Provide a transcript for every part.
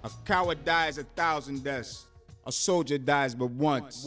A coward dies 1,000 deaths. A soldier dies but once.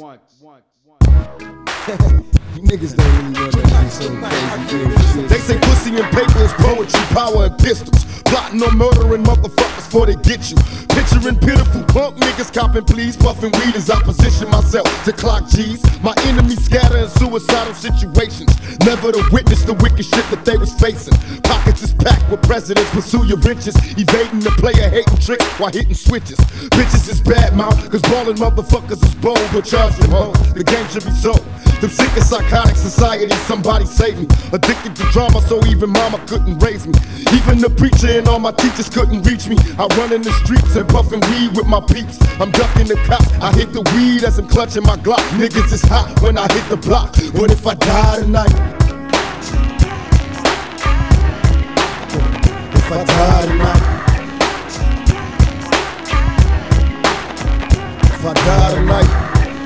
You niggas don't really want to do some crazy shit. They say pussy and paper is poetry, power and pistols. Plotting on murdering motherfuckers before they get you. Picturing pitiful punk niggas copping pleas, puffing weed as I position myself to clock G's. My enemies scatter in suicidal situations, never to witness the wicked shit that they was facing. Pockets is packed with presidents, pursue your riches, evading the player hating trick while hitting switches. Bitches is bad mouth, cause ballin' motherfuckers is bold, but charge from home. The game should be sold. Them sick and psychotic society, somebody save me. Addicted to drama, so even mama couldn't raise me. Even the preacher and all my teachers couldn't reach me. I run in the streets and puffin' weed with my peeps. I'm ducking the cops, I hit the weed as I'm clutching my Glock. Niggas is hot when I hit the block. What if I die tonight? If I die tonight? If I die tonight?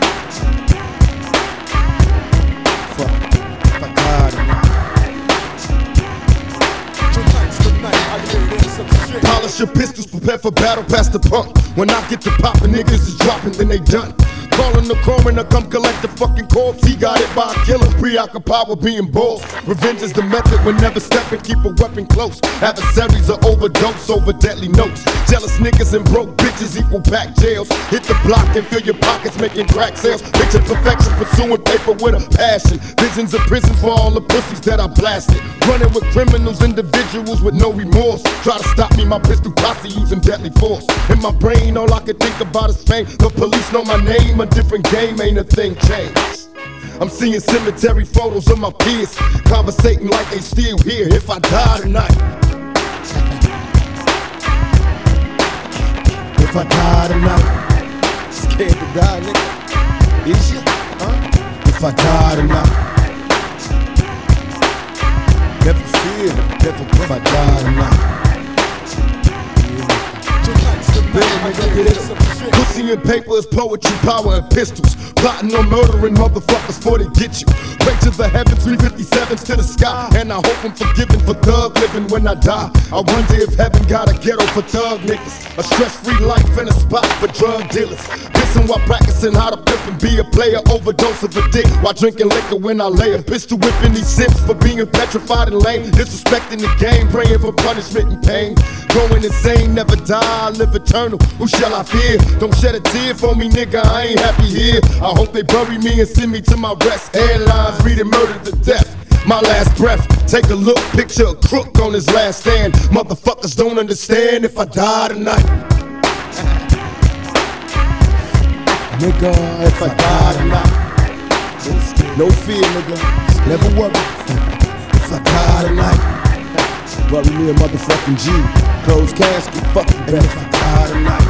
Polish your pistols, prepare for battle, past the pump. When I get to poppin', niggas is dropping, then they done. Calling the coroner, come collect the fucking corpse. He got it by a killer, preoccupied with being bold. Revenge is the method, when never stepping, keep a weapon close. Adversaries are overdose over deadly notes. Jealous niggas and broke bitches equal packed jails. Hit the block and fill your pockets, making crack sales. Picture perfection, pursuing paper with a passion. Visions of prisons for all the pussies that I blasted. Running with criminals, individuals with no remorse. Try to stop me, my pistol posse using deadly force. In my brain, all I can think about is fame. The police know my name, a different game, ain't a thing changed. I'm seeing cemetery photos of my peers, conversating like they still here. If I die tonight, if I die tonight, scared to die, nigga? Is you? Huh? If I die tonight, never fear, never if I die tonight. Pussy and paper is poetry, power and pistols. Plotting on murdering motherfuckers before they get you. Pray to the heavens, 357s to the sky. And I hope I'm forgiven for thug living when I die. I wonder if heaven got a ghetto for thug niggas, a stress-free life and a spot for drug dealers. Listen while practicing how to pimp and be a player. Overdose of a dick while drinking liquor when I lay a pistol whipping these simps for being petrified and lame. Disrespecting the game, praying for punishment and pain. Going insane, never die, live eternal. Who shall I fear? Don't shed a tear for me, nigga, I ain't happy here. I hope they bury me and send me to my rest. Headlines reading murder to death. My last breath, take a look, picture a crook on his last stand. Motherfuckers don't understand if I die tonight. Nigga, if I die tonight, no fear, nigga, never worry. If I die tonight, bury me a motherfucking G. Closed casket, fuck you, if I die tonight.